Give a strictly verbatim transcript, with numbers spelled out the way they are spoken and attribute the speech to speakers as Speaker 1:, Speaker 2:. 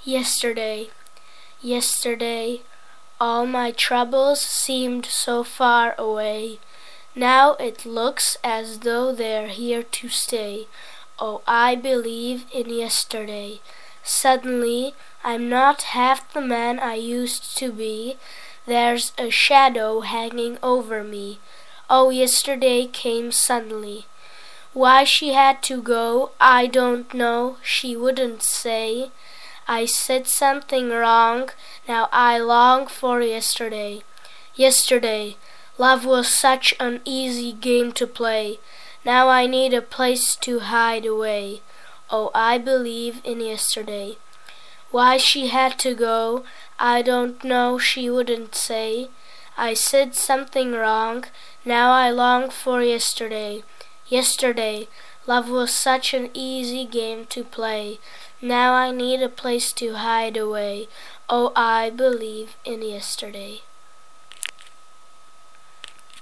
Speaker 1: Yesterday, yesterday, all my troubles seemed so far away. Now it looks as though they're here to stay. Oh, I believe in yesterday. Suddenly, I'm not half the man I used to be. There's a shadow hanging over me. Oh, yesterday came suddenly. Why she had to go, I don't know, she wouldn't say. I said something wrong, now I long for yesterday. Yesterday, love was such an easy game to play. Now I need a place to hide away. Oh, I believe in yesterday. Why she had to go, I don't know, she wouldn't say. I said something wrong, now I long for yesterday. Yesterday, love was such an easy game to play. Now I need a place to hide away. Oh, I believe in yesterday.